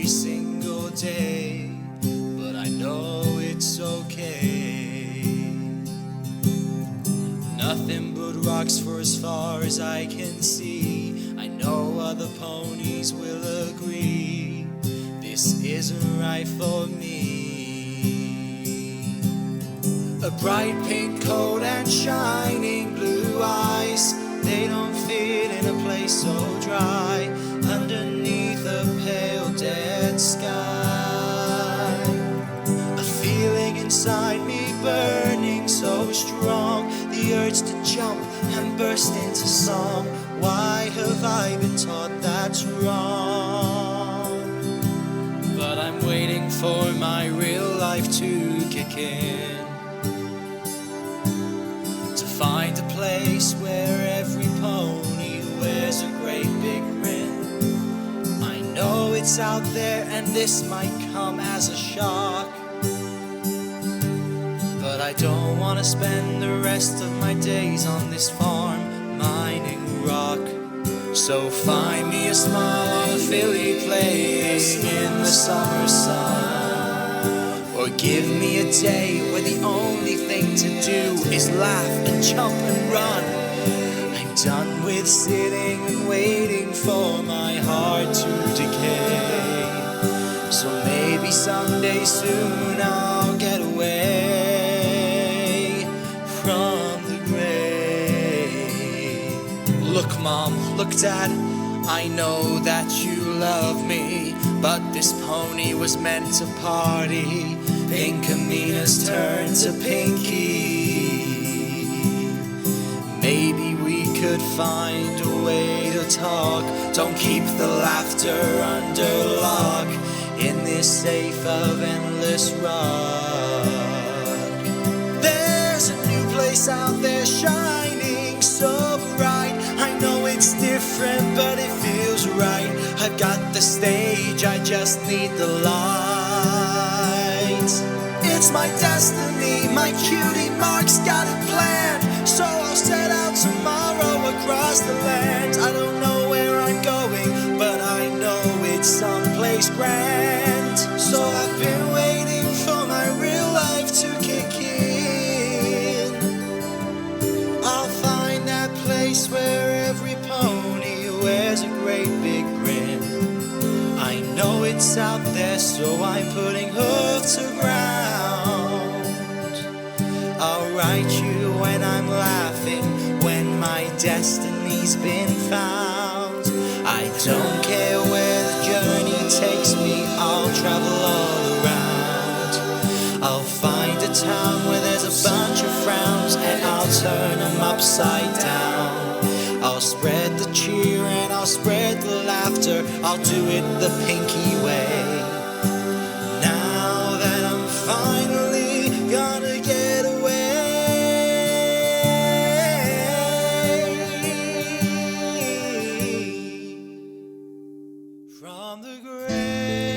every single day, but I know it's okay. Nothing but rocks for as far as I can see. I know other ponies will agree, this isn't right for me. A bright pink coat and shining blue eyes, they don't fit in a place so dry, underneath a pale dead sky. A feeling inside me burning so strong, the urge to jump and burst into song. Why have I been taught that's wrong? But I'm waiting for my real life to kick in, to find a place where every pony wears a great big grin. I know it's out there and this might come as a shock, but I don't want to spend the rest of my days on this farm mining rock. So find me a smile on a filly playing in the summer sun, or give me a day where the only thing to do is laugh and jump and run. I'm done with sitting and waiting for my heart to decay. So maybe someday soon I'll get away from the grave. Look Mom, look Dad, I know that you love me, but this pony was meant to party. Pinkamina's turned to Pinky. Maybe we could find a way to talk. Don't keep the laughter under lock in this safe of endless rock. There's a new place out there shining so bright. I know it's different, but it feels right. I've got the stage, I just need the lights. It's my destiny, my cutie mark's got it planned, so I'll set out tomorrow across the land. I don't know where I'm going, but I know it's someplace grand. So I've been waiting for my real life to kick in. I'll find that place where every pony wears a great big grin. I know it's out there, so I'm putting hoof to ground. I'll write you when I'm laughing, when my destiny's been found. I don't care where the journey takes me, I'll travel all around. I'll find a town where there's a bunch of frowns, and I'll turn them upside down. I'll spread the cheer and I'll spread the laughter, I'll do it the Pinky way. Now that I'm finally gonna get away from the grave.